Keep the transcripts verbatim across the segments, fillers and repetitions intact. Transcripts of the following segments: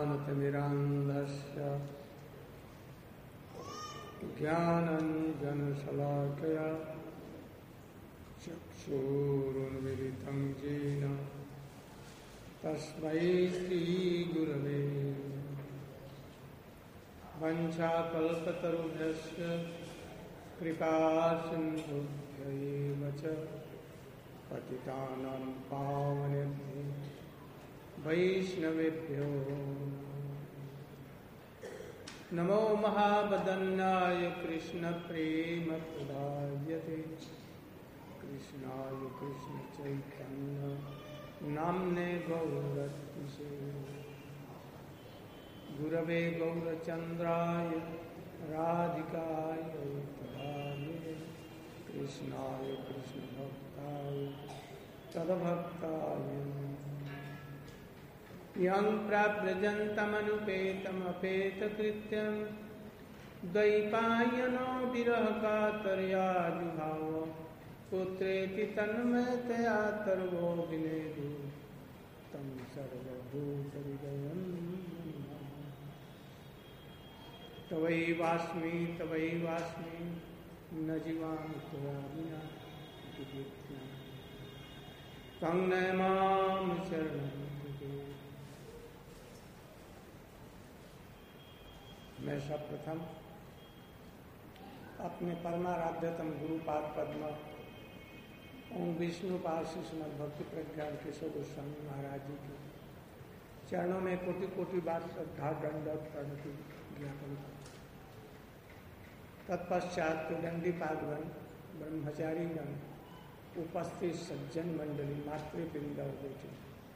ज्ञानतिमिरान्धस्य ज्ञानञ्जनशलाकया चक्षुरुन्मिलितं येन तस्मै श्रीगुरवे वञ्चाकल्पतरुभ्यश्च कृपासिन्धुभ्यैव च पतितानां पावनेभ्यो वैष्णवेभ्यो नमो महावदन्याय कृष्णप्रेमप्रदायते कृष्णाय कृष्णचैतन्य नाम्ने गौरत्से गुरवे गौरचन्द्राय राधिकाय तदालये कृष्णाय कृष्णभक्ताय तद्भक्ताय यं प्राव्रजन्तमनुपेतमपेतकृत्यं द्वैपायनो विरहकातर्या जुभाव पुत्रेति तन्मयतया तर्वो विनेदु तं सर्वभूतहृदयं तवैवास्मि तवैवास्मि न जीवामि त्वया विना तं नमामि शरणं। मैं सर्वप्रथम अपने परमाराध्यतम गुरुपाद पद्म ओम विष्णुपाद श्रीमद् भक्ति प्रज्ञान केशव गोस्वामी महाराज जी के चरणों में कोटि कोटि बार श्रद्धा दंडवत प्रणति ज्ञापन करता। तत्पश्चात दंडी पादगण ब्रह्मचारी गण उपस्थित सज्जन मंडली मातृवृंद और बेटी,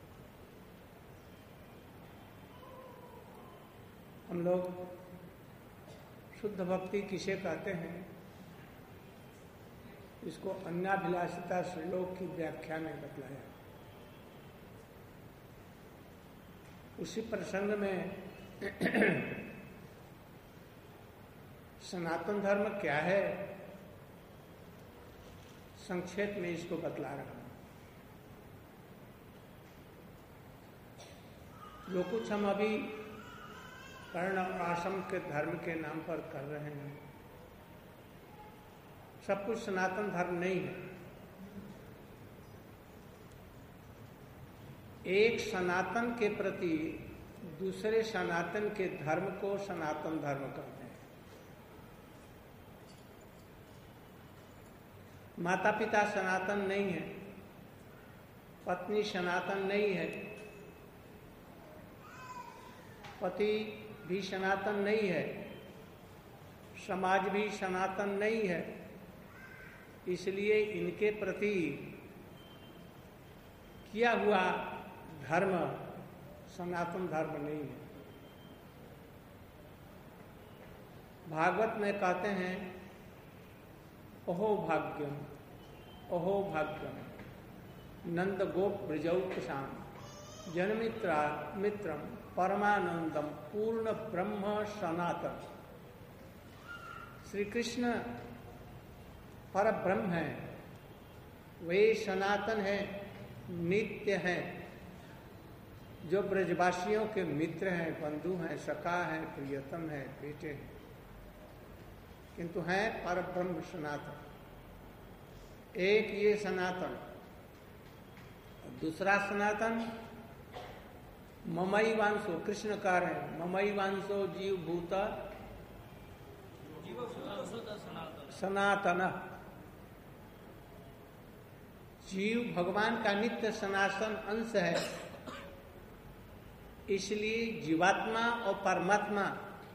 हम लोग शुद्ध भक्ति किसे कहते हैं, इसको अन्याभिलाषिता श्लोक की व्याख्या में बतलाया। उसी प्रसंग में सनातन धर्म क्या है, संक्षेप में इसको बतला रहा हूं। जो कुछ हम अभी वर्ण और आश्रम के धर्म के नाम पर कर रहे हैं, सब कुछ सनातन धर्म नहीं है। एक सनातन के प्रति दूसरे सनातन के धर्म को सनातन धर्म कहते हैं। माता पिता सनातन नहीं है, पत्नी सनातन नहीं है, पति भी सनातन नहीं है, समाज भी सनातन नहीं है। इसलिए इनके प्रति किया हुआ धर्म सनातन धर्म नहीं है। भागवत में कहते हैं अहो भाग्यम अहो भाग्यम नंद गोप ब्रजौकसाम जनमित्रा मित्रम परमानंदम पूर्ण ब्रह्म सनातन। श्री कृष्ण पर ब्रह्म है, वे सनातन है, नित्य है, जो ब्रजवासियों के मित्र हैं, बंधु हैं, सखा हैं, प्रियतम है, बेटे हैं, किंतु हैं पर ब्रह्म सनातन। एक ये सनातन, दूसरा सनातन ममई वांसो, कृष्ण कह रहे हैं ममई वांसो जीव भूत सनातन। जीव भगवान का नित्य सनातन अंश है, इसलिए जीवात्मा और परमात्मा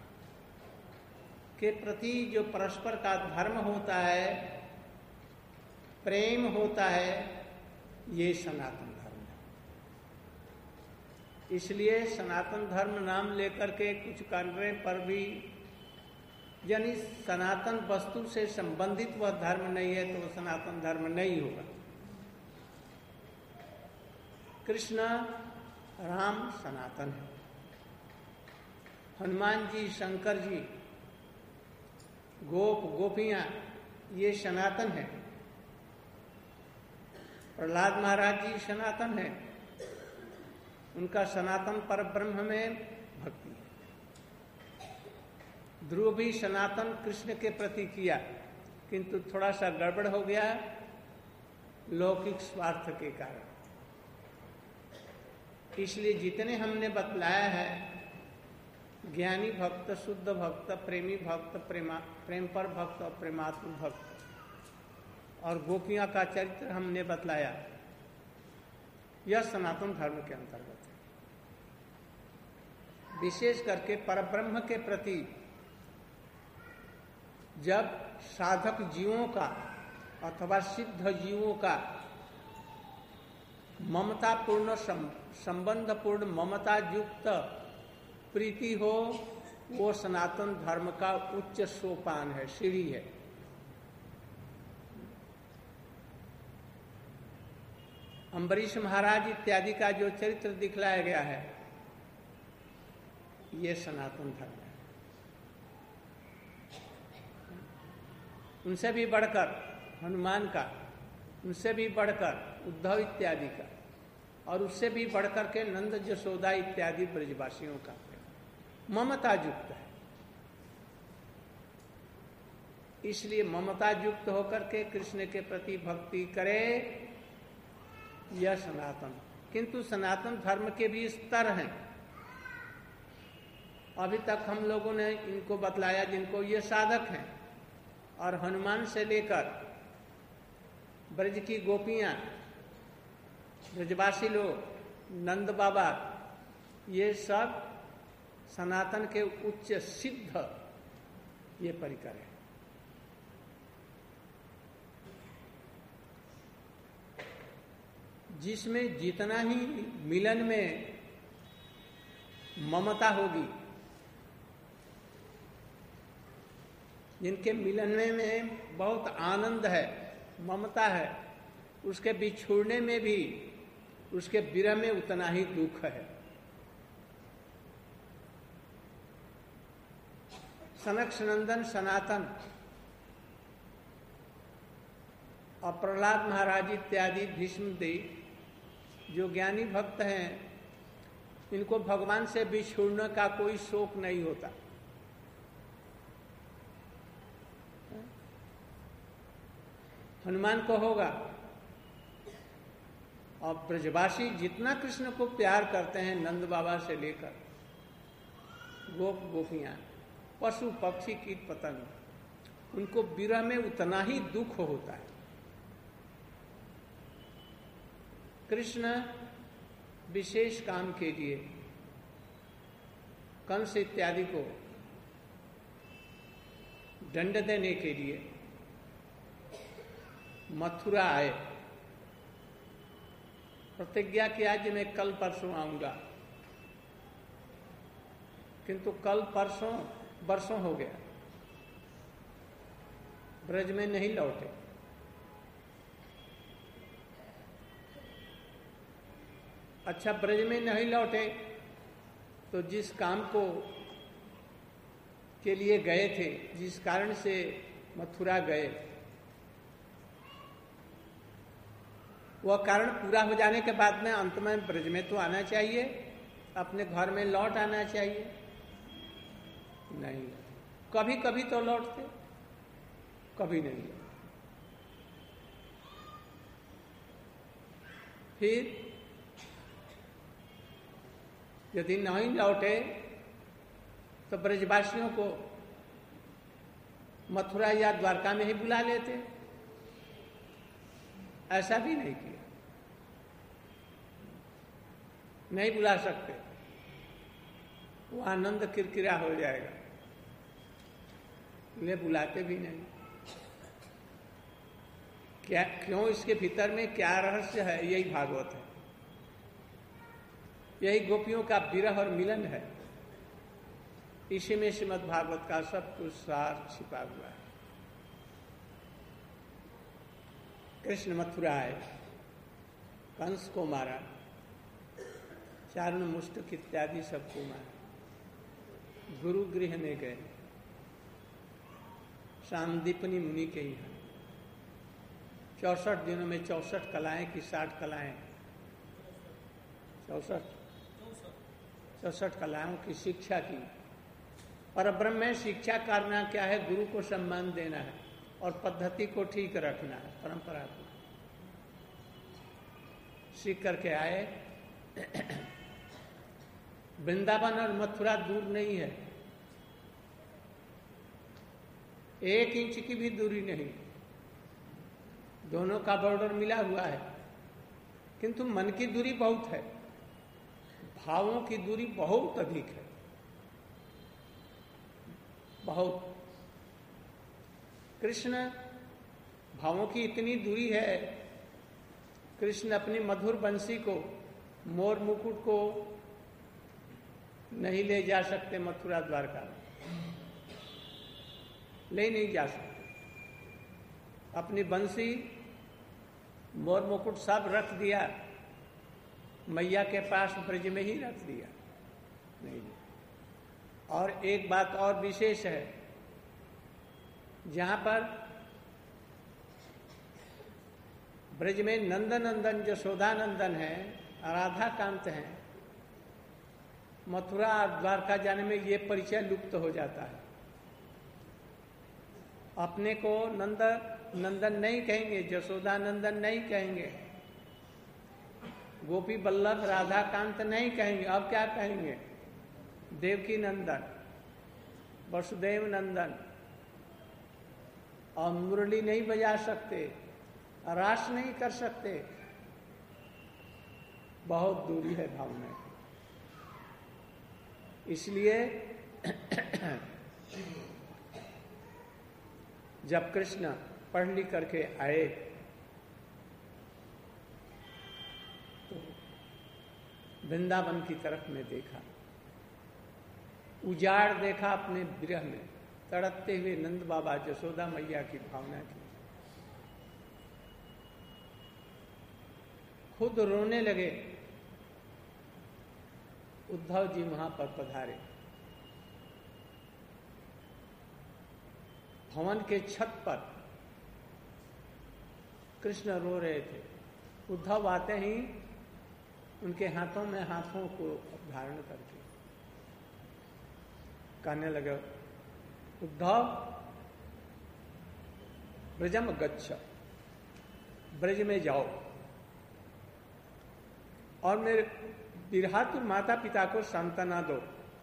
के प्रति जो परस्पर का धर्म होता है, प्रेम होता है, ये सनातन धर्म है। इसलिए सनातन धर्म नाम लेकर के कुछ करने पर भी यानी सनातन वस्तु से संबंधित वह धर्म नहीं है तो वह सनातन धर्म नहीं होगा। कृष्ण राम सनातन है, हनुमान जी, शंकर जी, गोप गोपियां ये सनातन है, प्रहलाद महाराज जी सनातन है। उनका सनातन पर ब्रह्म में भक्ति है। ध्रुव भी सनातन कृष्ण के प्रति किया, किंतु थोड़ा सा गड़बड़ हो गया लौकिक स्वार्थ के कारण। इसलिए जितने हमने बतलाया है, ज्ञानी भक्त, शुद्ध भक्त, प्रेमी भक्त, प्रेमा प्रेम पर भक्त और प्रेमात्म भक्त, और गोपियां का चरित्र हमने बतलाया, यह सनातन धर्म के अंतर्गत है। विशेष करके परब्रह्म के प्रति जब साधक जीवों का अथवा सिद्ध जीवों का ममतापूर्ण संबंधपूर्ण ममता युक्त प्रीति हो, वो सनातन धर्म का उच्च सोपान है, सीढ़ी है। अम्बरीश महाराज इत्यादि का जो चरित्र दिखलाया गया है, ये सनातन धर्म है। उनसे भी बढ़कर हनुमान का, उनसे भी बढ़कर उद्धव इत्यादि का, और उससे भी बढ़कर के नंद यशोदा इत्यादि ब्रजवासियों का ममता युक्त है। इसलिए ममता युक्त होकर के कृष्ण के प्रति भक्ति करे, यह सनातन। किंतु सनातन धर्म के भी स्तर हैं। अभी तक हम लोगों ने इनको बतलाया जिनको ये साधक हैं, और हनुमान से लेकर ब्रज की गोपियां, ब्रजवासी लोग, नंद बाबा, ये सब सनातन के उच्च सिद्ध ये परिकर है। जिसमें जितना ही मिलन में ममता होगी, जिनके मिलन में बहुत आनंद है, ममता है, उसके बिछुड़ने में भी, उसके विरह में उतना ही दुख है। सनक सनंदन सनातन और प्रहलाद महाराज इत्यादि भीष्म देव जो ज्ञानी भक्त हैं, इनको भगवान से बिछुड़ने का कोई शोक नहीं होता। हनुमान को होगा, और ब्रजवासी जितना कृष्ण को प्यार करते हैं, नंद बाबा से लेकर गोप गोपियां, पशु पक्षी कीट पतंग, उनको विरह में उतना ही दुख होता है। कृष्ण विशेष काम के लिए कंस इत्यादि को दंड देने के लिए मथुरा आए, प्रतिज्ञा किया कि मैं कल परसों आऊंगा, किंतु कल परसों वर्षों हो गया, ब्रज में नहीं लौटे। अच्छा, ब्रज में नहीं लौटे तो जिस काम को के लिए गए थे, जिस कारण से मथुरा गए, वह कारण पूरा हो जाने के बाद में अंत में ब्रज में तो आना चाहिए, अपने घर में लौट आना चाहिए। नहीं, कभी कभी तो लौटते, कभी नहीं लौटते। फिर यदि नहीं लौटे तो ब्रजवासियों को मथुरा या द्वारका में ही बुला लेते, ऐसा भी नहीं किया। नहीं बुला सकते, वो आनंद किरकिरा हो जाएगा, ले बुलाते भी नहीं। क्या, क्यों? इसके भीतर में क्या रहस्य है? यही भागवत है, यही गोपियों का विरह और मिलन है। इसी में श्रीमद् भागवत का सब कुछ सार छिपा हुआ है। कृष्ण मथुरा आए, कंस को मारा, चारण मुष्टक इत्यादि सबको मारा, गुरु गृह में गए, सांदीपनी मुनि के यहाँ चौसठ दिनों में चौसठ कलाएं की साठ कलाएं, चौसठ चौसठ कलाओं की शिक्षा की। परब्रह्म में शिक्षा करना क्या है? गुरु को सम्मान देना है और पद्धति को ठीक रखना है, परंपरा को। सीख करके आए। वृंदावन और मथुरा दूर नहीं है, एक इंच की भी दूरी नहीं, दोनों का बॉर्डर मिला हुआ है, किंतु मन की दूरी बहुत है, भावों की दूरी बहुत अधिक है, बहुत। कृष्ण भावों की इतनी दूरी है, कृष्ण अपनी मधुर बंसी को, मोर मुकुट को नहीं ले जा सकते मथुरा द्वारका, ले नहीं जा सकते। अपनी बंसी, मोर मुकुट सब रख दिया, मैया के पास ब्रज में ही रख दिया, नहीं। और एक बात और विशेष है, जहां पर ब्रज में नंदनंदन यशोदानंदन है, राधा कांत है, मथुरा द्वारका जाने में ये परिचय लुप्त हो जाता है। अपने को नंद नंदन नहीं कहेंगे, यशोदानंदन नहीं कहेंगे, गोपी वल्लभ राधा कांत नहीं कहेंगे, अब क्या कहेंगे? देवकी नंदन, वसुदेव नंदन। और मुरली नहीं बजा सकते, रास नहीं कर सकते, बहुत दूरी है भावना की। इसलिए जब कृष्ण पढ़ लिख करके आए तो वृंदावन की तरफ में देखा, उजाड़ देखा अपने विरह में, तड़पते हुए नंद बाबा, यशोदा मैया की भावना की। खुद रोने लगे। उद्धव जी वहां पर पधारे, भवन के छत पर कृष्ण रो रहे थे। उद्धव आते ही उनके हाथों में हाथों को धारण करके कहने लगे, उद्धव ब्रजम गच्छ, ब्रज में जाओ और मेरे विरहातुर माता पिता को सांत्वना दो,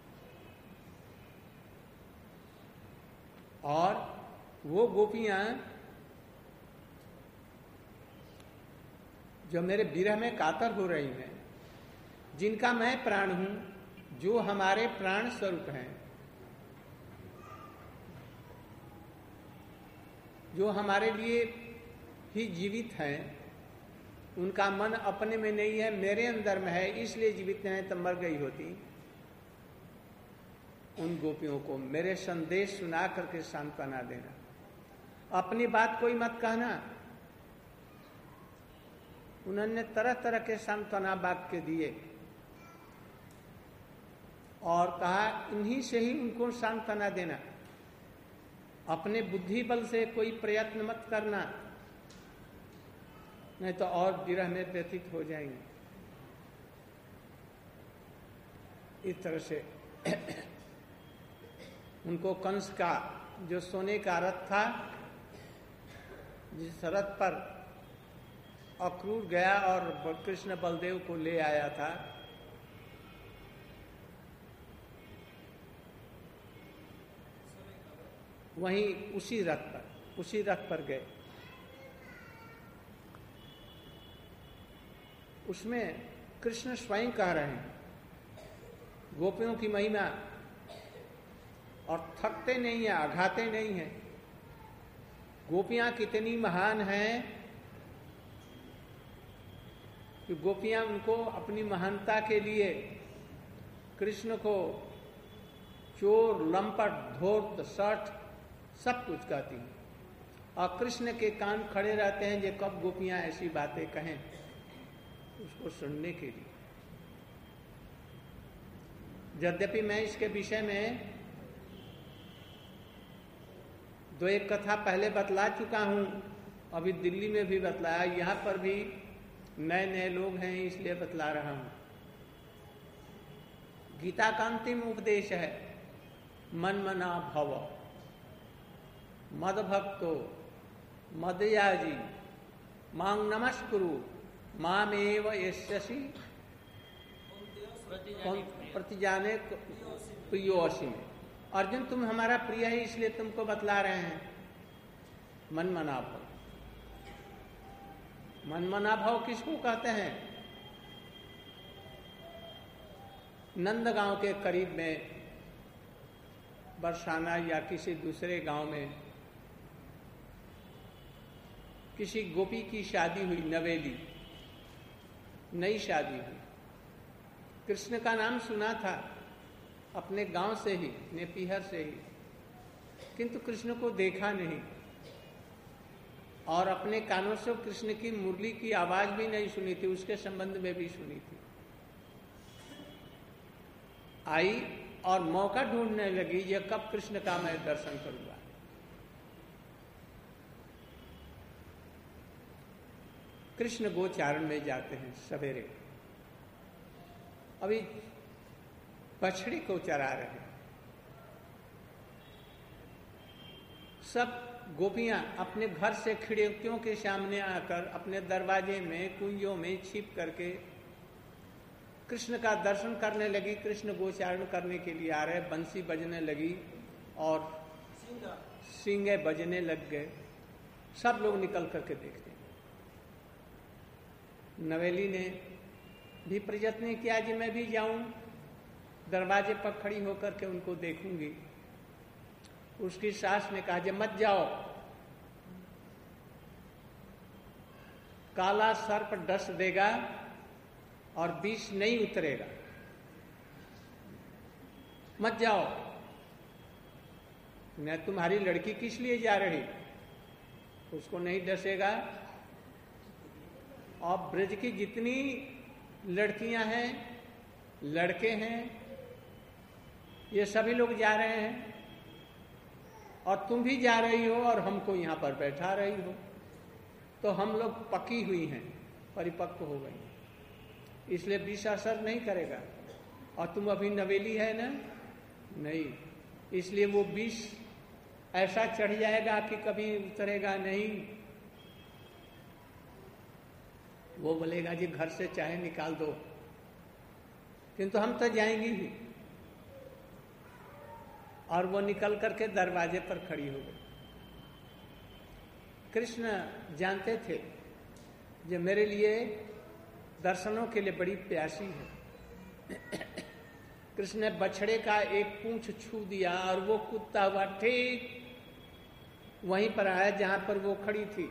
और वो गोपियां जो मेरे विरह में कातर हो रही हैं, जिनका मैं प्राण हूं, जो हमारे प्राण स्वरूप हैं, जो हमारे लिए ही जीवित हैं, उनका मन अपने में नहीं है, मेरे अंदर में है, इसलिए जीवित हैं, तो मर गई होती। उन गोपियों को मेरे संदेश सुना करके सांत्वना देना, अपनी बात कोई मत कहना। उन्होंने तरह तरह के सांत्वना वाक्य दिए और कहा, इन्हीं से ही उनको सांत्वना देना, अपने बुद्धि बल से कोई प्रयत्न मत करना, नहीं तो और विरह में व्यतीत हो जाएंगे। इस तरह से उनको कंस का जो सोने का रथ था, जिस रथ पर अक्रूर गया और कृष्ण बलदेव को ले आया था, वहीं उसी रथ पर उसी रथ पर गए। उसमें कृष्ण स्वयं कह रहे हैं गोपियों की महिमा, और थकते नहीं है, आघाते नहीं है। गोपियां कितनी महान हैं कि गोपियां उनको अपनी महानता के लिए कृष्ण को चोर, लंपट, धूर्त, सठ सब कुछ कहती हैं, और कृष्ण के कान खड़े रहते हैं जो कब गोपियां ऐसी बातें कहें उसको सुनने के लिए। यद्यपि मैं इसके विषय में दो एक कथा पहले बतला चुका हूं, अभी दिल्ली में भी बतलाया, यहां पर भी नए नए लोग हैं इसलिए बतला रहा हूं। गीता का अंतिम उपदेश है मनमना भव मद भक्तो मदयाजी मांग नमस्कुरु मामेव यस्यसि प्रतिजाने प्रियोऽसि। अर्जुन तुम हमारा प्रिय है इसलिए तुमको बतला रहे हैं मनमना भव। मनमना भाव किसको कहते हैं? नंदगांव के करीब में बरसाना या किसी दूसरे गांव में किसी गोपी की शादी हुई, नवेली, नई शादी हुई। कृष्ण का नाम सुना था अपने गांव से ही, नेपीहर से ही, किंतु कृष्ण को देखा नहीं और अपने कानों से कृष्ण की मुरली की आवाज भी नहीं सुनी थी, उसके संबंध में भी सुनी थी। आई और मौका ढूंढने लगी, ये कब कृष्ण का मैं दर्शन करूंगा। कृष्ण गोचारण में जाते हैं सवेरे, अभी बछड़ी को चरा रहे हैं। सब गोपियां अपने घर से खिड़कियों के सामने आकर अपने दरवाजे में कुंजों में छिप करके कृष्ण का दर्शन करने लगी। कृष्ण गोचारण करने के लिए आ रहे, बंसी बजने लगी और सींगे बजने लग गए। सब लोग निकल करके देखते हैं। नवेली ने भी प्रयत्न किया कि मैं भी जाऊं, दरवाजे पर खड़ी होकर के उनको देखूंगी। उसकी सास ने कहा, जब मत जाओ, काला सर्प डस देगा और विष नहीं उतरेगा, मत जाओ। मैं तुम्हारी लड़की किस लिए जा रही, उसको नहीं डसेगा। और ब्रज की जितनी लड़कियां हैं, लड़के हैं, ये सभी लोग जा रहे हैं और तुम भी जा रही हो और हमको यहां पर बैठा रही हो, तो हम लोग पकी हुई हैं, परिपक्व हो गई, इसलिए विष असर नहीं करेगा। और तुम अभी नवेली है ना, नहीं, इसलिए वो विष ऐसा चढ़ जाएगा कि कभी उतरेगा नहीं। वो बोलेगा जी घर से चाहे निकाल दो, किंतु हम तो जाएंगे ही। और वो निकल करके दरवाजे पर खड़ी हो गई। कृष्ण जानते थे जो मेरे लिए दर्शनों के लिए बड़ी प्यासी है। कृष्ण ने बछड़े का एक पूंछ छू दिया और वो कूदता हुआ ठीक वहीं पर आया जहां पर वो खड़ी थी।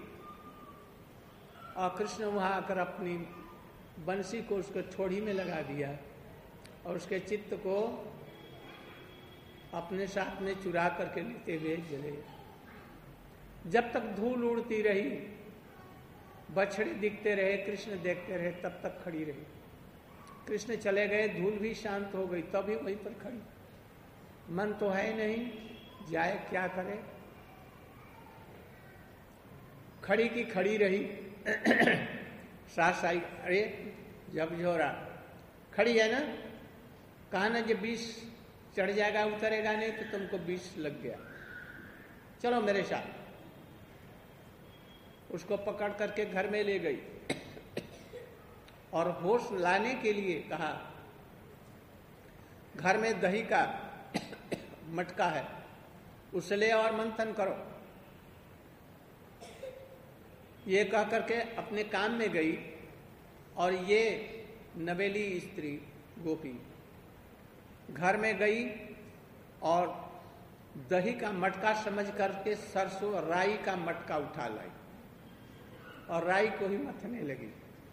और कृष्ण वहां आकर अपनी बंसी को उसके ठोड़ी में लगा दिया और उसके चित्त को अपने साथ में चुरा करके लेते हुए चले। जब तक धूल उड़ती रही, बछड़े दिखते रहे, कृष्ण देखते रहे, तब तक खड़ी रही। कृष्ण चले गए, धूल भी शांत हो गई, तभी वहीं पर खड़ी। मन तो है नहीं, जाए क्या करे। खड़ी की खड़ी रही। सास आई, अरे जब झोरा खड़ी है ना, कहा ना जब बीस चढ़ जाएगा, उतरेगा नहीं तो तुमको बीस लग गया, चलो मेरे साथ। उसको पकड़ करके घर में ले गई और होश लाने के लिए कहा, घर में दही का मटका है, उसे ले और मंथन करो। ये कह करके अपने काम में गई और ये नवेली स्त्री गोपी घर में गई और दही का मटका समझ करके सरसों राई का मटका उठा लाई और राई को ही मथने लगी।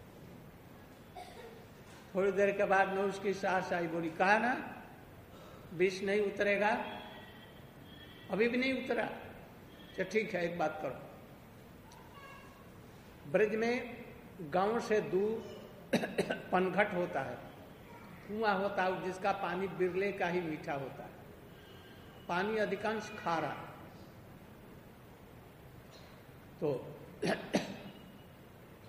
थोड़ी देर के बाद में उसकी सास आई, बोली, कहा ना विष नहीं उतरेगा, अभी भी नहीं उतरा। तो ठीक है, एक बात करो, ब्रज में गांव से दूर पनघट होता है, कुआं होता है जिसका पानी बिरले का ही मीठा होता है, पानी अधिकांश खारा। तो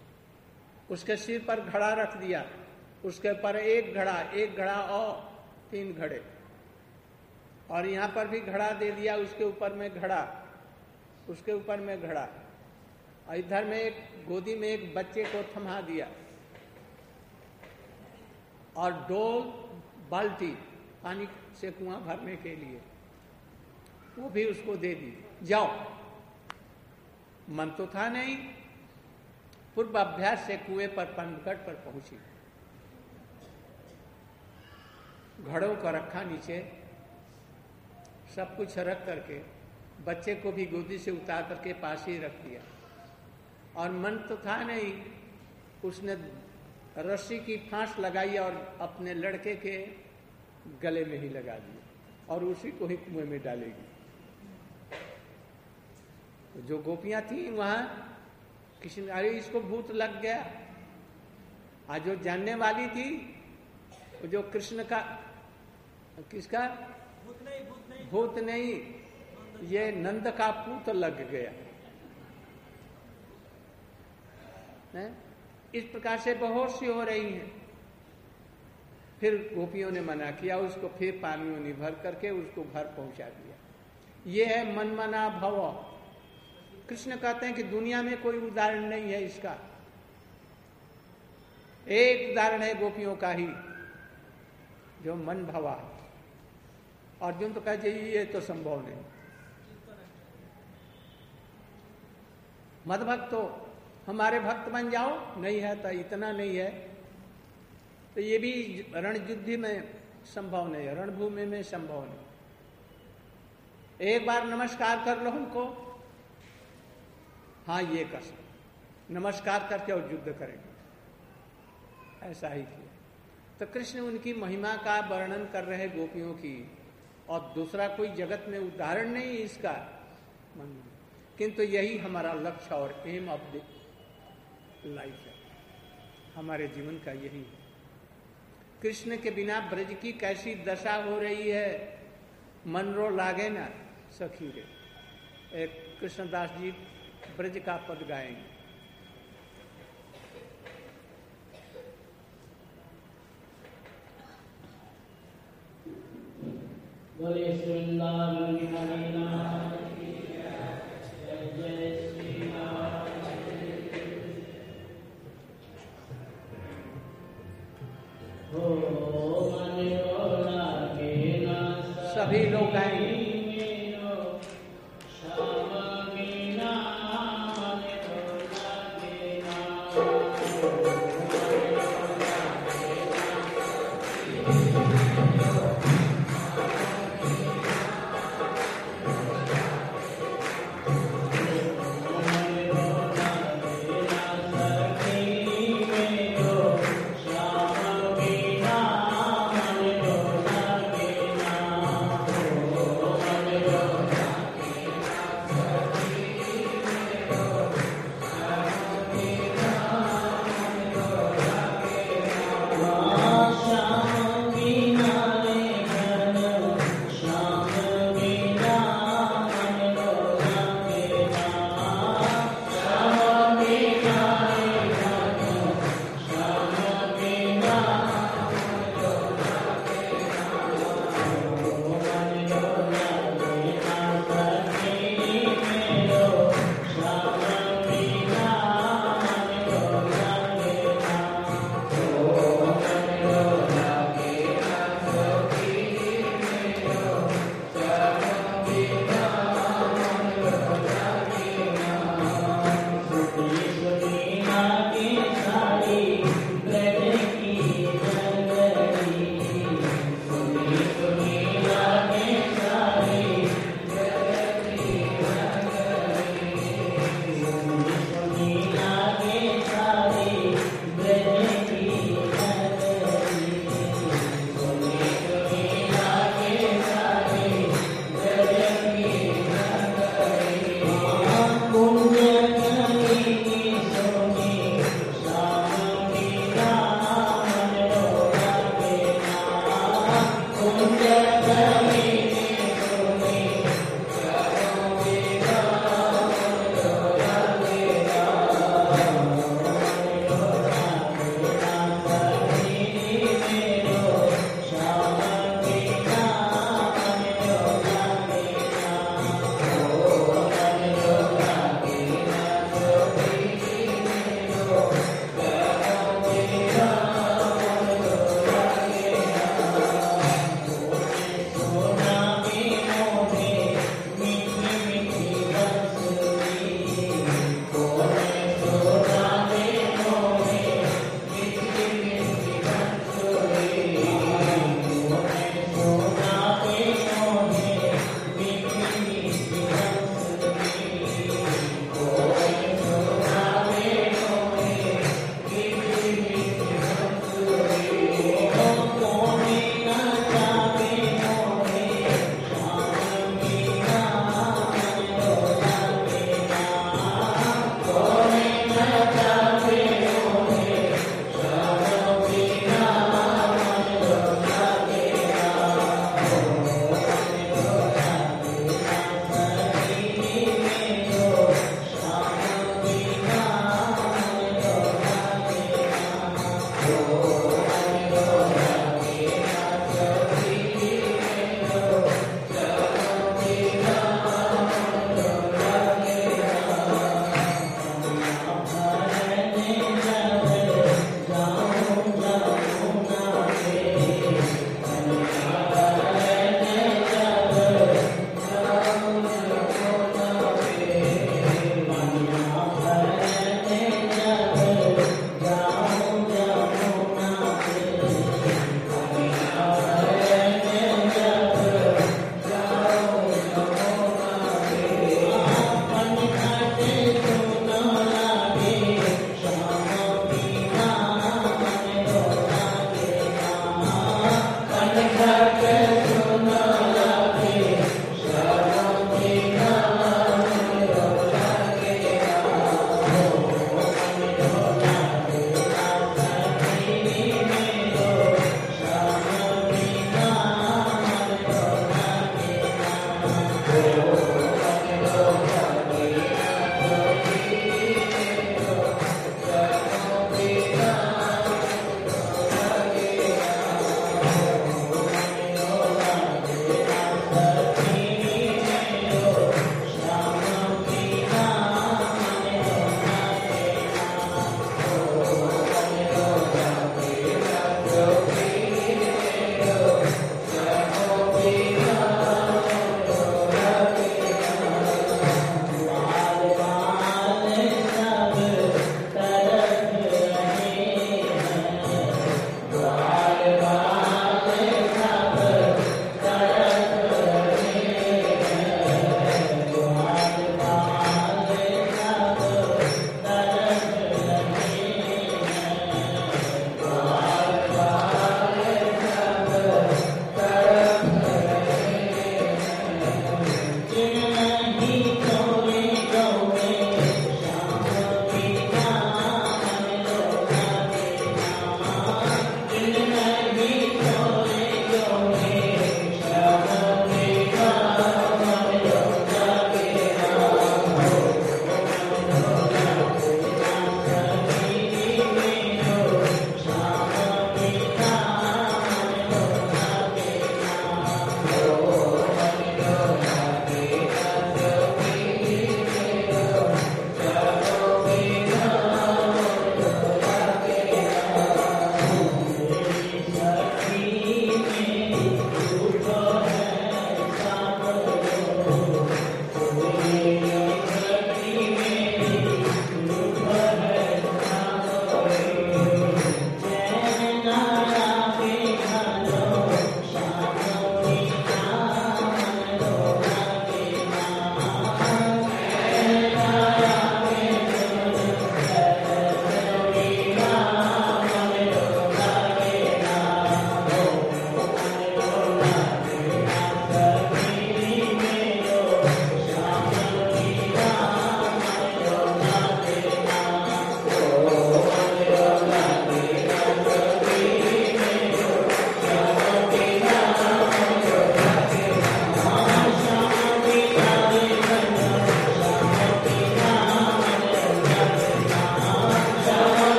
उसके सिर पर घड़ा रख दिया, उसके ऊपर एक घड़ा एक घड़ा और तीन घड़े, और यहाँ पर भी घड़ा दे दिया, उसके ऊपर में घड़ा, उसके ऊपर में घड़ा, और इधर में एक गोदी में एक बच्चे को थमा दिया, और डोल बाल्टी पानी से कुआं भरने के लिए वो भी उसको दे दी, जाओ। मन तो था नहीं, पूर्व अभ्यास से कुएं पर पंडगढ़ पर पहुंची, घड़ों को रखा नीचे, सब कुछ रख करके बच्चे को भी गोदी से उतार करके पास ही रख दिया, और मन तो था नहीं, उसने रस्सी की फांस लगाई और अपने लड़के के गले में ही लगा दिया और उसी को ही कुएं में डालेगी। जो गोपियां थी वहां किसी ने, अरे इसको भूत लग गया। आज जो जानने वाली थी, जो कृष्ण का, किसका भूत नहीं, भूत नहीं, भूत नहीं, ये नंद का पूत लग गया है? इस प्रकार से बहुत सी हो रही हैं। फिर गोपियों ने मना किया, उसको फिर पानियों ने भर करके उसको घर पहुंचा दिया। ये है मनमना भव। कृष्ण कहते हैं कि दुनिया में कोई उदाहरण नहीं है इसका, एक उदाहरण है गोपियों का ही, जो मन भवा। अर्जुन तो कहते ये तो संभव नहीं। मद भक्तो, हमारे भक्त बन जाओ, नहीं है तो इतना नहीं है, तो ये भी रणयुद्धि में संभव नहीं है, रणभूमि में संभव नहीं। एक बार नमस्कार कर लो हमको, हाँ ये कर सकते, नमस्कार करके और युद्ध करेंगे, ऐसा ही किया। तो कृष्ण उनकी महिमा का वर्णन कर रहे गोपियों की, और दूसरा कोई जगत में उदाहरण नहीं इसका, किंतु यही हमारा लक्ष्य और एम ऑफ द लाइफ है, हमारे जीवन का यही है। कृष्ण के बिना ब्रज की कैसी दशा हो रही है, मन रो लागे ना सखी रे। एक कृष्णदास जी ब्रज का पद गाएंगे। बोले वृंदावन हरि नाम की जय, जय श्री राम। हो मन रो लागे ना सभी लोग गाएंगे। Oh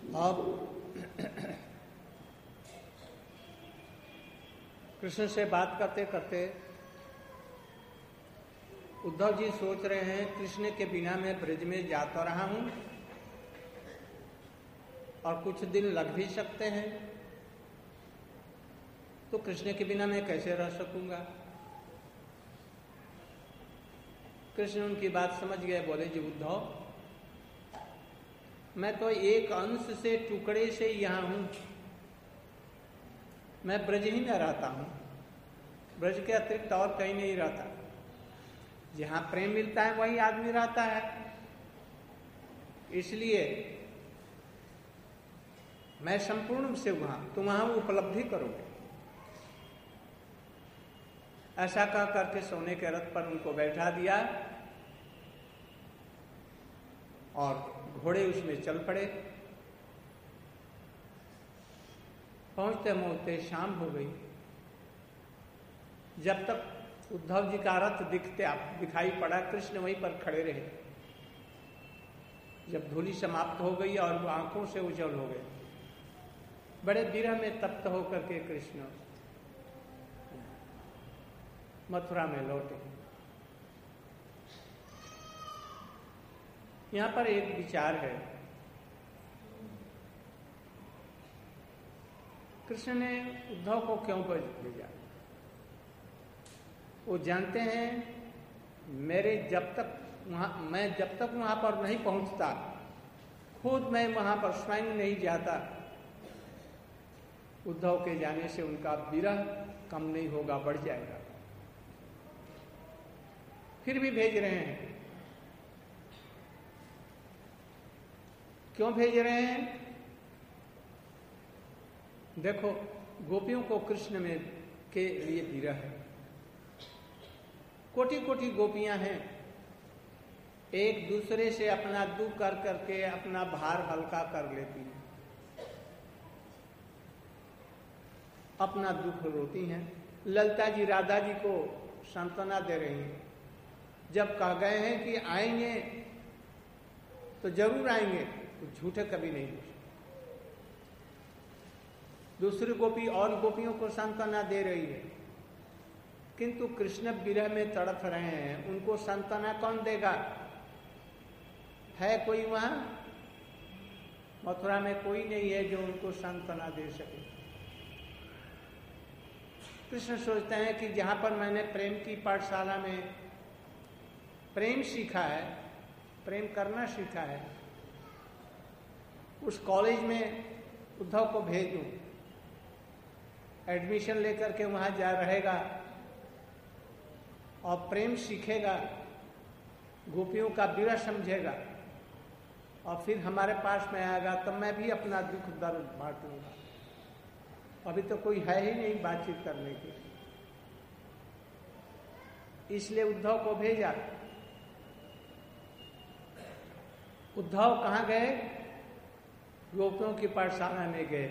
अब कृष्ण से बात करते करते उद्धव जी सोच रहे हैं कृष्ण के बिना मैं ब्रज में जा तो रहा हूं और कुछ दिन लग भी सकते हैं, तो कृष्ण के बिना मैं कैसे रह सकूंगा। कृष्ण उनकी बात समझ गए, बोले जी उद्धव मैं तो एक अंश से टुकड़े से यहां हूं, मैं ब्रज ही में रहता हूं, ब्रज के अतिरिक्त और कहीं नहीं रहता। जहां प्रेम मिलता है वही आदमी रहता है, इसलिए मैं संपूर्ण से वहां तुम वहां उपलब्धि करोगे। ऐसा कह करके सोने के रथ पर उनको बैठा दिया और घोड़े उसमें चल पड़े। पहुंचते पहुंचते शाम हो गई। जब तक उद्धव जी का रथ दिखते दिखाई पड़ा, कृष्ण वहीं पर खड़े रहे। जब धूली समाप्त हो गई और वो आंखों से उजल हो गए, बड़े विरह में तप्त होकर के कृष्ण मथुरा में लौटे। यहां पर एक विचार है, कृष्ण ने उद्धव को क्यों भेजा? वो जानते हैं मेरे जब तक वहां मैं जब तक वहां पर नहीं पहुंचता, खुद मैं वहां पर स्वयं नहीं जाता, उद्धव के जाने से उनका विरह कम नहीं होगा, बढ़ जाएगा। फिर भी भेज रहे हैं। क्यों भेज रहे हैं? देखो, गोपियों को कृष्ण में के लिए विरह है। कोटि कोटि गोपियां हैं, एक दूसरे से अपना दुख कर करके अपना भार हल्का कर लेती हैं, अपना दुख रोती हैं। ललिता जी राधा जी को सांत्वना दे रही हैं। जब कह गए हैं कि आएंगे तो जरूर आएंगे, तो झूठे कभी नहीं बोले। दूसरी गोपी और गोपियों को सांत्वना दे रही है, किंतु कृष्ण विरह में तड़प रहे हैं, उनको सांत्वना कौन देगा? है कोई वहां? मथुरा में कोई नहीं है जो उनको सांत्वना दे सके। कृष्ण सोचते हैं कि जहां पर मैंने प्रेम की पाठशाला में प्रेम सीखा है, प्रेम करना सीखा है, उस कॉलेज में उद्धव को भेज दूं, एडमिशन लेकर के वहां जा रहेगा और प्रेम सीखेगा, गोपियों का विरह समझेगा और फिर हमारे पास में आएगा, तब मैं भी अपना दुख दर्द बांटूंगा। अभी तो कोई है ही नहीं बातचीत करने के, इसलिए उद्धव को भेजा। उद्धव कहाँ गए? गोपियों की पाठशाला में गए।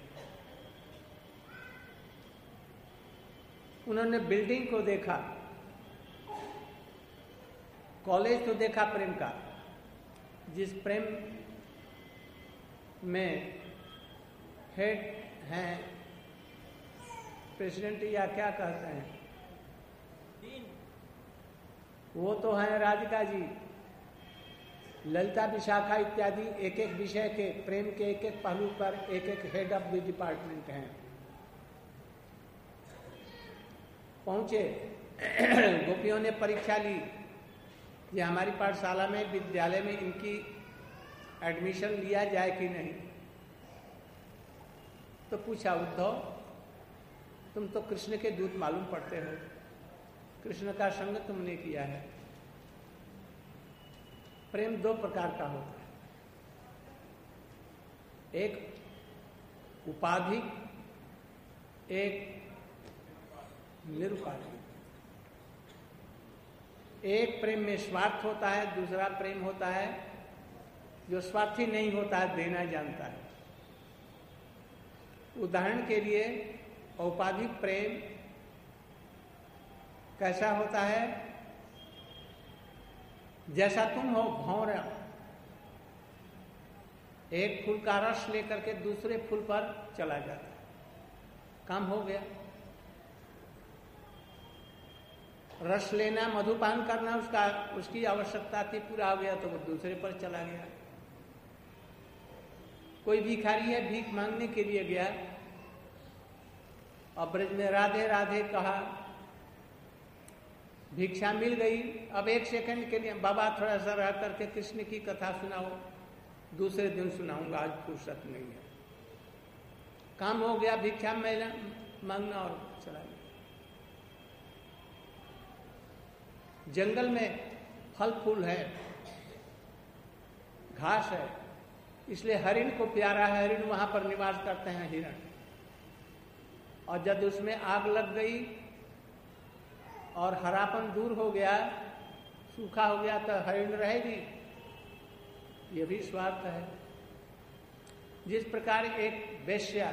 उन्होंने बिल्डिंग को देखा, कॉलेज तो देखा प्रेम का, जिस प्रेम में हेड हैं प्रेसिडेंट या क्या कहते हैं, वो तो हैं राधिका जी, ललिता विशाखा इत्यादि एक एक विषय के प्रेम के एक एक पहलू पर एक एक हेड ऑफ द डिपार्टमेंट हैं। पहुंचे, गोपियों ने परीक्षा ली कि हमारी पाठशाला में विद्यालय में इनकी एडमिशन लिया जाए कि नहीं। तो पूछा, उद्धव तुम तो कृष्ण के दूत मालूम पड़ते हो, कृष्ण का संग तुमने किया है। प्रेम दो प्रकार का होता है, एक उपाधिक, एक निरुपाधिक। एक प्रेम में स्वार्थ होता है, दूसरा प्रेम होता है जो स्वार्थी नहीं होता है, देना जानता है। उदाहरण के लिए औपाधिक प्रेम कैसा होता है? जैसा तुम हो भौंरा, एक फूल का रस लेकर के दूसरे फूल पर चला जाता है, काम हो गया। रस लेना, मधुपान करना, उसका उसकी आवश्यकता थी, पूरा हो गया तो वो दूसरे पर चला गया। कोई भिखारी है, भीख मांगने के लिए गया और ब्रज में राधे राधे कहा, भिक्षा मिल गई। अब एक सेकंड के लिए बाबा थोड़ा सा रह करके कृष्ण की कथा सुनाओ, दूसरे दिन सुनाऊंगा, आज फुर्सत नहीं है। काम हो गया, भिक्षा मांगना और चला गया। जंगल में फल फूल है, घास है, इसलिए हरिण को प्यारा है, हरिण वहां पर निवास करते हैं, हिरण। और जब उसमें आग लग गई और हरापन दूर हो गया, सूखा हो गया, तो हरिण रहेगी, ये भी स्वार्थ है। जिस प्रकार एक वेश्या,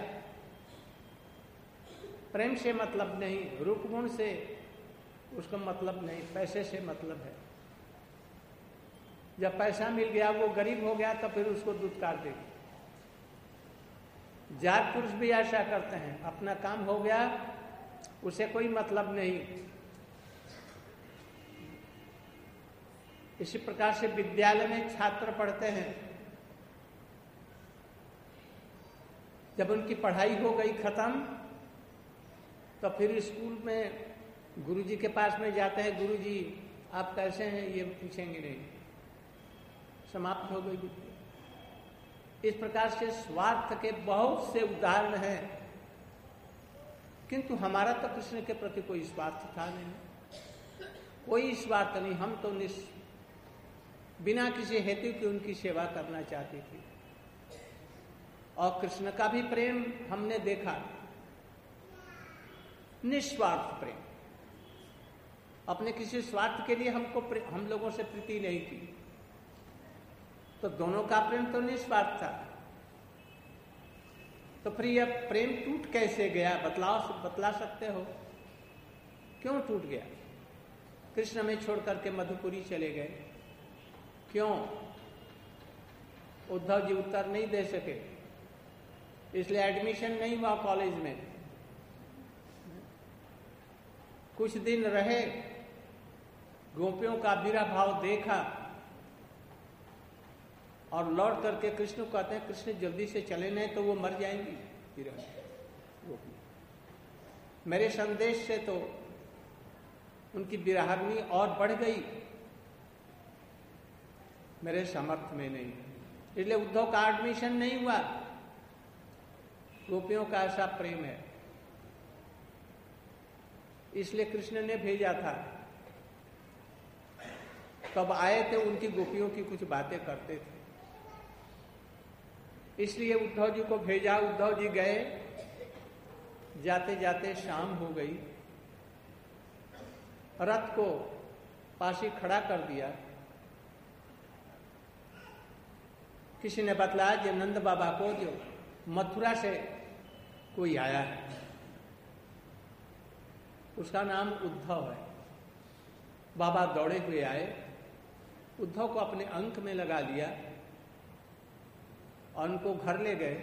प्रेम से मतलब नहीं, रूप गुण से उसका मतलब नहीं, पैसे से मतलब है। जब पैसा मिल गया, वो गरीब हो गया, तो फिर उसको दुत्कार देगी। जात पुरुष भी ऐसा करते हैं, अपना काम हो गया, उसे कोई मतलब नहीं। इसी प्रकार से विद्यालय में छात्र पढ़ते हैं, जब उनकी पढ़ाई हो गई खत्म, तो फिर स्कूल में गुरुजी के पास में जाते हैं, गुरुजी आप कैसे हैं, ये पूछेंगे नहीं, समाप्त हो गई विद्या। इस प्रकार से स्वार्थ के बहुत से उदाहरण हैं, किंतु हमारा तो कृष्ण के प्रति कोई स्वार्थ था नहीं, कोई स्वार्थ नहीं। हम तो निस बिना किसी हेतु की उनकी सेवा करना चाहते थे। और कृष्ण का भी प्रेम हमने देखा, निस्वार्थ प्रेम। अपने किसी स्वार्थ के लिए हमको हम लोगों से प्रीति नहीं थी, तो दोनों का प्रेम तो निस्वार्थ था। तो फिर यह प्रेम टूट कैसे गया, बतलाओ, बतला सकते हो क्यों टूट गया? कृष्ण में छोड़ करके मधुपुरी चले गए, क्यों? उद्धव जी उत्तर नहीं दे सके, इसलिए एडमिशन नहीं हुआ कॉलेज में। कुछ दिन रहे, गोपियों का विरह भाव देखा और लौट करके कृष्ण को कहते हैं, कृष्ण जल्दी से चले नहीं तो वो मर जाएंगी विरह गोपी। मेरे संदेश से तो उनकी विरहनी और बढ़ गई, मेरे समर्थ में नहीं, इसलिए उद्धव का एडमिशन नहीं हुआ। गोपियों का ऐसा प्रेम है, इसलिए कृष्ण ने भेजा था। तब आए थे, उनकी गोपियों की कुछ बातें करते थे, इसलिए उद्धव जी को भेजा। उद्धव जी गए, जाते जाते शाम हो गई, रथ को पास ही खड़ा कर दिया। किसी ने बतलाया कि नंद बाबा को जो मथुरा से कोई आया है, उसका नाम उद्धव है। बाबा दौड़े हुए आए, उद्धव को अपने अंक में लगा लिया और उनको घर ले गए।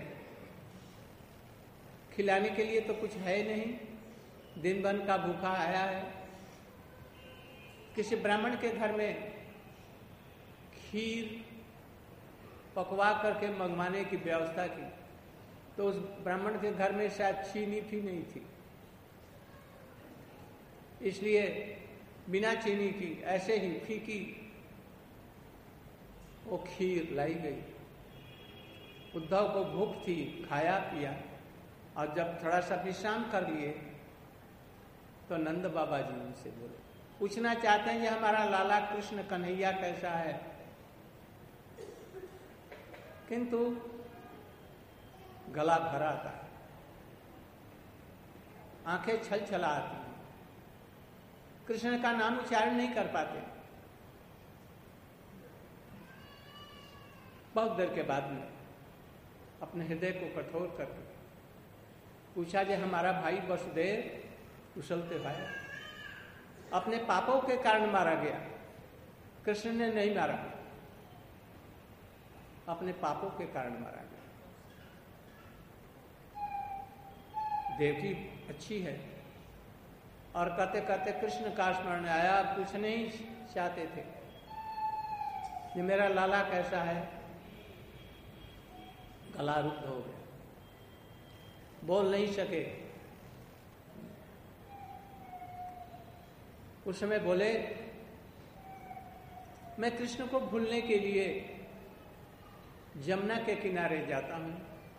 खिलाने के लिए तो कुछ है नहीं, दिन भर का भूखा आया है। किसी ब्राह्मण के घर में खीर पकवा करके मंगवाने की व्यवस्था की, तो उस ब्राह्मण के घर में शायद चीनी भी नहीं थी, इसलिए बिना चीनी की ऐसे ही फीकी वो खीर लाई गई। उद्धव को भूख थी, खाया पिया, और जब थोड़ा सा विश्राम कर लिए तो नंद बाबा जी उनसे बोले, पूछना चाहते हैं कि हमारा लाला कृष्ण कन्हैया कैसा है, किंतु गला भरा था, आंखें छल छला आती, कृष्ण का नाम उच्चारण नहीं कर पाते। बहुत देर के बाद में अपने हृदय को कठोर करके पूछा, जे हमारा भाई वसुदेव उछलते भाई अपने पापों के कारण मारा गया, कृष्ण ने नहीं मारा। अपने पापों के कारण मारा गया। देवकी अच्छी है और कहते कहते कृष्ण का स्मरण आया, पूछने ही चाहते थे ये मेरा लाला कैसा है। गला रुद्ध हो गया, बोल नहीं सके। उस समय बोले मैं कृष्ण को भूलने के लिए जमुना के किनारे जाता हूं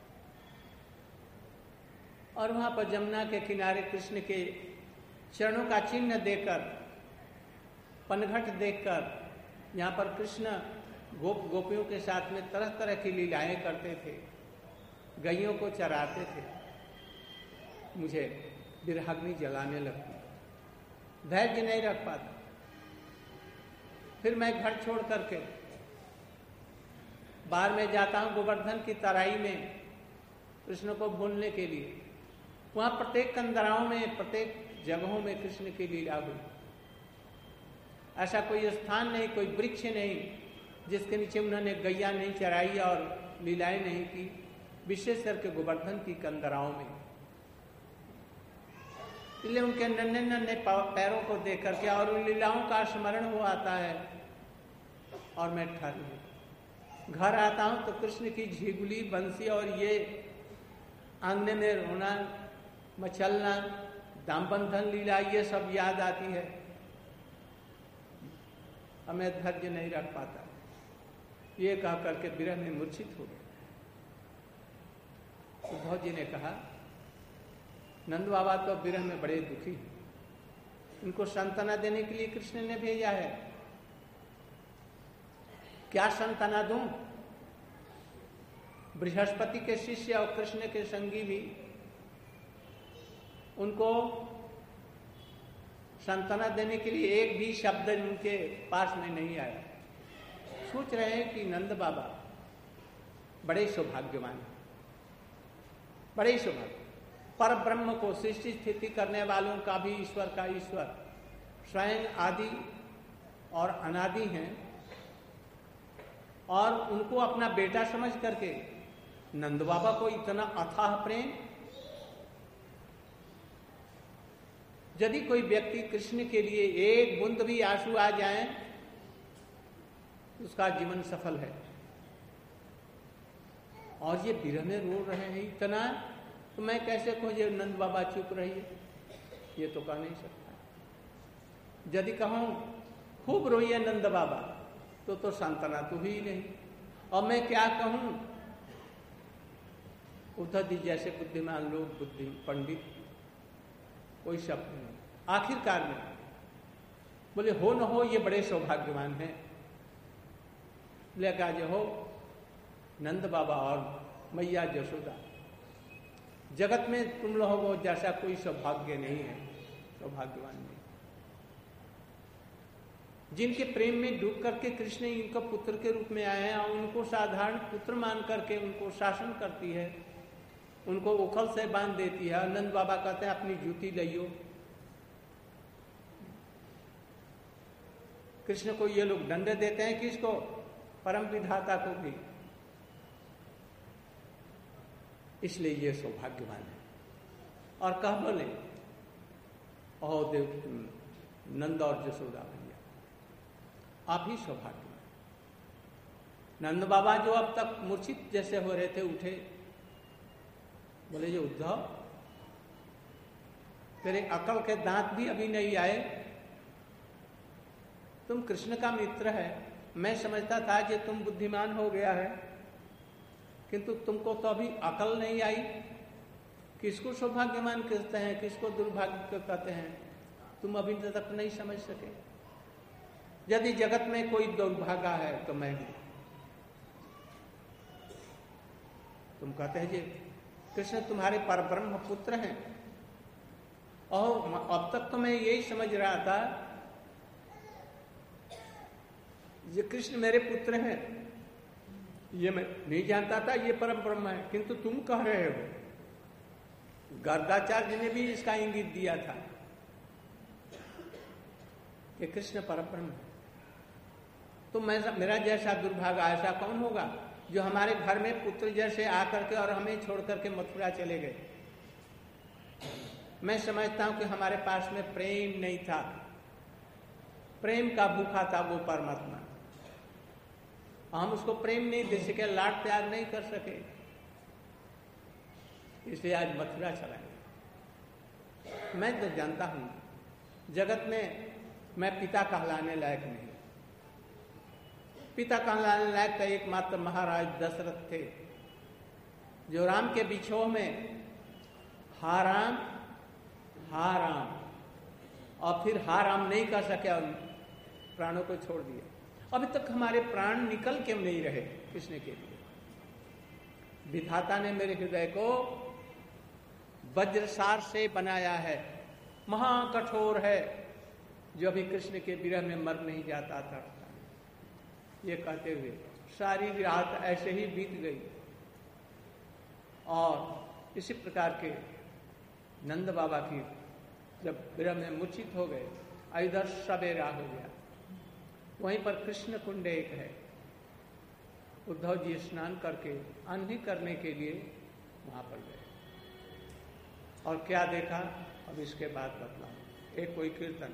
और वहां पर जमुना के किनारे कृष्ण के चरणों का चिन्ह देकर, पनघट देखकर, यहाँ पर कृष्ण गोप गोपियों के साथ में तरह तरह की लीलाएं करते थे, गैयों को चराते थे, मुझे विरहाग्नि जलाने लगती, धैर्य नहीं रख पाता। फिर मैं घर छोड़ करके बाहर में जाता हूं गोवर्धन की तराई में कृष्ण को भूलने के लिए। वहां प्रत्येक कंदराओं में, प्रत्येक जगहों में कृष्ण की लीला हुई। ऐसा कोई स्थान नहीं, कोई वृक्ष नहीं जिसके नीचे उन्होंने गैया नहीं चराई और लीलाएं नहीं की, विशेष करके गोवर्धन की कंदराओं में। इसलिए उनके नन्हे नन्हे पैरों को देख करके और उन लीलाओं का स्मरण हो आता है और मैं ठहर हूं। घर आता हूं तो कृष्ण की झिगुली, बंसी और ये आंगने में रोना, मचलना, दामबंधन लीला, ये सब याद आती है। हमें धैर्य नहीं रख पाता, ये कह करके विरह में मूर्छित हो गए। उद्धव जी ने कहा नंद बाबा तो विरह में बड़े दुखी, उनको सांत्वना देने के लिए कृष्ण ने भेजा है। क्या सांत्वना दूं? बृहस्पति के शिष्य और कृष्ण के संगी भी उनको सांत्वना देने के लिए एक भी शब्द उनके पास में नहीं आया। सोच रहे हैं कि नंद बाबा बड़े सौभाग्यवान हैं, बड़े सौभाग्य, पर ब्रह्म को सृष्टि स्थिति करने वालों का भी ईश्वर का ईश्वर स्वयं आदि और अनादि हैं, और उनको अपना बेटा समझ करके नंद बाबा को इतना अथाह प्रेम। यदि कोई व्यक्ति कृष्ण के लिए एक बूंद भी आंसू आ जाए उसका जीवन सफल है। और ये विरह में रो रहे हैं इतना, तो मैं कैसे कहूं ये नंद बाबा चुप रहिए, ये तो कह नहीं सकता। यदि कहूं खूब रोइए नंद बाबा तो तो सांत्वना तो ही नहीं, और मैं क्या कहूं। उद्धव जी जैसे बुद्धिमान लोग, बुद्धि पंडित, कोई शब्द नहीं। आखिरकार में बोले हो न हो ये बड़े सौभाग्यवान हैं, लेका जो हो नंद बाबा और मैया यशोदा, जगत में तुम लोगों को जैसा कोई सौभाग्य नहीं है, सौभाग्यवान नहीं। जिनके प्रेम में डूब करके कृष्ण इनका पुत्र के रूप में आए हैं और उनको साधारण पुत्र मान करके उनको शासन करती है, उनको उखल से बांध देती है। नंद बाबा कहते हैं अपनी जूती लियो। कृष्ण को ये लोग दंड देते हैं, किसको? परम विधाता को भी। इसलिए ये सौभाग्यवान है। और कह बोले ओ देव नंद और जसोदा भैया आप ही सौभाग्यवान। नंद बाबा जो अब तक मूर्छित जैसे हो रहे थे उठे, बोले ये उद्धव तेरे अकल के दांत भी अभी नहीं आए, तुम कृष्ण का मित्र है। मैं समझता था कि तुम बुद्धिमान हो गया है, किंतु तुमको तो अभी अकल नहीं आई। किसको सौभाग्यवान कहते हैं, किसको दुर्भाग्य कहते हैं, तुम अभी तक नहीं समझ सके। यदि जगत में कोई दुर्भागा है तो मैं हूं। तुम कहते हैं जी कृष्ण तुम्हारे परब्रह्म पुत्र हैं, और अब तक तो मैं यही समझ रहा था ये कृष्ण मेरे पुत्र हैं, ये मैं नहीं जानता था ये परम ब्रह्म है। किंतु तुम कह रहे हो, गर्गाचार्य ने भी इसका इंगित दिया था कि कृष्ण परम ब्रह्म है। तो मैं मेरा जैसा दुर्भागा ऐसा कौन होगा? जो हमारे घर में पुत्र जैसे आकर के और हमें छोड़ करके मथुरा चले गए। मैं समझता हूं कि हमारे पास में प्रेम नहीं था, प्रेम का भूखा था वो परमात्मा। हम उसको प्रेम नहीं दे सके, लाड प्यार नहीं कर सके, इसलिए आज मथुरा चला गया। मैं तो जानता हूं जगत में मैं पिता कहलाने लायक नहीं। पिता कहलाने लायक का एकमात्र महाराज दशरथ थे, जो राम के बिछोह में हा राम हा राम और फिर हा राम नहीं कर सके और प्राणों को छोड़ दिया। अभी तक हमारे प्राण निकल क्यों नहीं रहे कृष्ण के लिए? विधाता ने मेरे हृदय को वज्रसार से बनाया है, महाकठोर है, जो अभी कृष्ण के विरह में मर नहीं जाता था। ये कहते हुए सारी रात ऐसे ही बीत गई और इसी प्रकार के नंद बाबा की जब विरह में मूर्छित हो गए, इधर सवेरा हो गया। वहीं पर कृष्ण कुंड एक है, उद्धव जी स्नान करके अन्न करने के लिए वहां पर गए और क्या देखा अब इसके बाद बतलाओ। एक कोई कीर्तन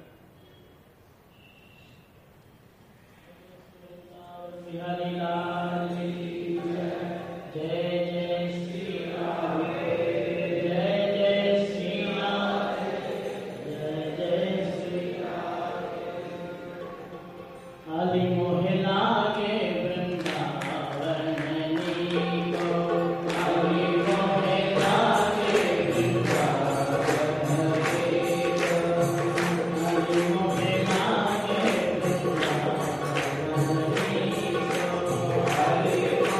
बिहारी लाल की जय जय श्री राम, जय जय श्री राम, जय जय श्री राम। आदि मोहला के वृंदावन नीको, आदि मोहला के वृंदावन नीको, आदि मोहला के वृंदावन नीको, आदि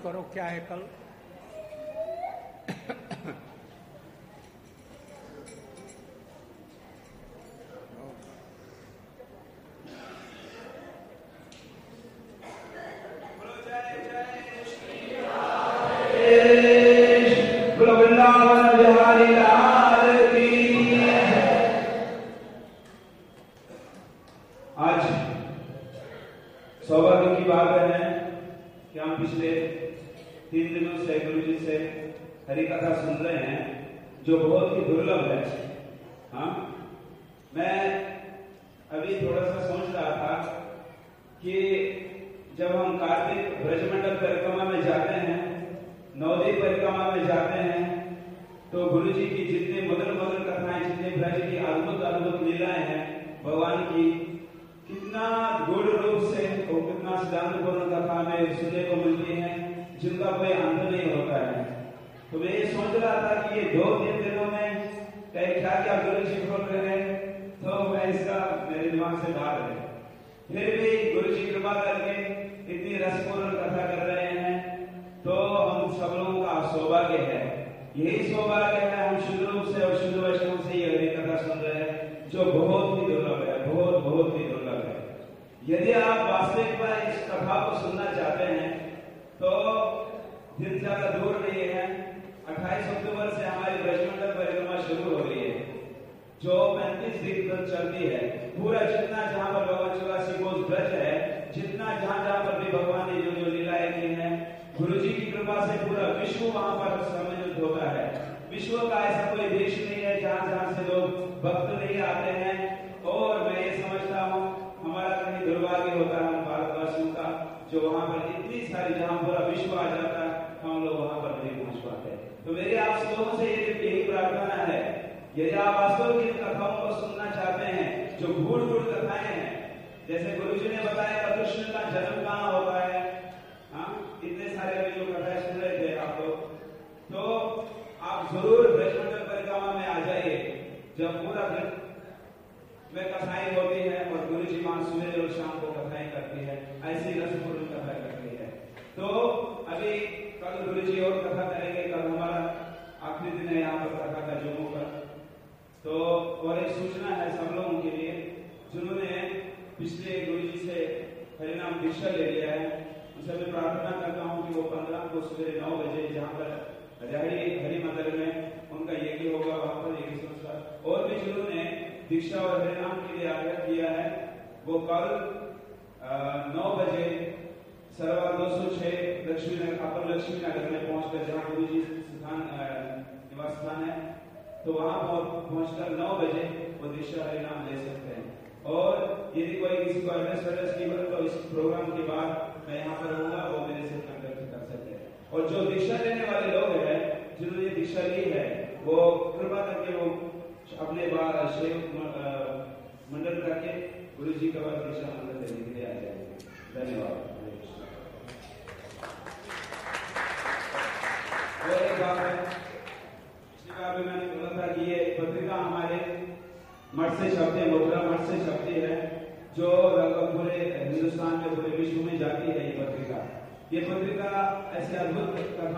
करो क्या है कल। आज सौभाग्य की बात है कि हम पिछले तीन दिनों से गुरु जी से हरि कथा सुन रहे हैं, जो बहुत ही दुर्लभ है। हाँ, मैं अभी थोड़ा सा सोच रहा था कि जब हम कार्तिक ब्रजमंडल परिक्रमा में जाते हैं, नवदीप परिक्रमा में जाते हैं, तो गुरु जी की जितनी मधुर मधुर कथाएं, जितने ब्रज की अद्भुत अद्भुत लीलाएं हैं भगवान की, कितना गूढ़ रूप से और कितना सिद्धांतपूर्ण कथा में सुनने को मिलती है, जिनका कोई अंत नहीं होता है। तो मैं ये सोच रहा था कि ये दो तीन दिनों में क्या क्या गुरु जी बोल रहे हैं, तो मैं इसका मेरे दिमाग से बाहर है। फिर भी गुरु जी कृपा करके इतनी रसपूर्ण कथा कर रहे हैं, तो हम सब लोगों का सौभाग्य है, यही सौभाग्य है। हम शुद्ध रूप से और शुद्ध वैष्णव से ये कथा सुन रहे हैं, जो बहुत ही दुर्लभ है, बहुत बहुत ही दुर्लभ है। यदि आप वास्तविक में इस कथा को सुनना चाहते हैं तो दिन ज्यादा दूर नहीं है। अट्ठाईस अक्टूबर से हमारी ब्रजमंडल परिक्रमा शुरू हो रही है, जो पैंतीस दिन तक चलती है। पूरा जितना जहां पर भगवान चौरासी कोस ब्रज है, जितना जहां जहां पर भी भगवान ने जो जो लीलाएं की हैं, गुरु जी की कृपा से पूरा विश्व वहां पर सम्मिलित होता है। विश्व का ऐसा कोई देश नहीं है जहां जहां से लोग भक्त नहीं आते हैं। और मैं ये समझता हूँ हमारा कहीं दुर्भाग्य होता है हम भारतवासियों का, जो वहां पर इतनी सारी, जहां पूरा विश्व आ जाता है, हम लोग वहां पर नहीं पहुंच पाते। तो मेरी आप सब लोगों से यही प्रार्थना है, यदि आप वास्तव में इन कथाओं को सुनना चाहते हैं, जो गूढ़ गूढ़ कथाएं हैं, जैसे गुरु जी ने बताया कृष्ण का जन्म कहाँ होता है, हाँ, इतने सारे अभी जो कथाएं सुन रहे थे आप लोग, तो आप जरूर ब्रजमंडल परिक्रमा में आ जाइए, जब पूरा दिन में कथाएं होती है और गुरु जी वहां सुबह और शाम को कथाएं करती है, ऐसी रसपूर्ण कथा करती है। तो अभी कल गुरु जी और कथा करेंगे, कल हमारा आखिरी दिन है यहाँ पर कथा का जम्मू पर। तो और एक सूचना है सब लोगों के लिए जिन्होंने पिछले गुरु जी से हरिनाम दीक्षा ले लिया है, उनसे मैं प्रार्थना करता हूँ कि वो पंद्रह को सुबह नौ बजे जहाँ पर हरियाणी हरि मंदिर में उनका यज्ञ होगा, वहां पर यज्ञ संस्कार, और भी जिन्होंने दीक्षा और हरिनाम के लिए आग्रह किया है, वो कल नौ बजे सरवा दो सौ छह लक्ष्मी नगर, अपर लक्ष्मी नगर में पहुंचकर, जहाँ गुरु जी स्थान निवास स्थान है, तो वहां पहुंचकर नौ बजे वो दीक्षा हरिनाम ले सकते हैं। और यदि कोई किसी को एड्रेस वेड्रेस की हो तो इस प्रोग्राम के बाद मैं यहाँ पर रहूंगा, वो मेरे से कंटेक्ट कर सकते हैं। और जो दीक्षा लेने वाले लोग हैं, जिन्होंने दीक्षा ली है, वो कृपा करके वो अपने मंडल करके गुरु जी का दीक्षा मंडल देने के लिए आ जाएंगे। धन्यवाद। और एक बात है, पिछली बार भी मैंने बोला था कि ये पत्रिका हमारे मठ से छपती है, मोगरा मठ से छपती है, जो लगभग पूरे हिंदुस्तान में, पूरे विश्व में जाती है ये पत्रिका। ये पत्रिका ऐसे अद्भुत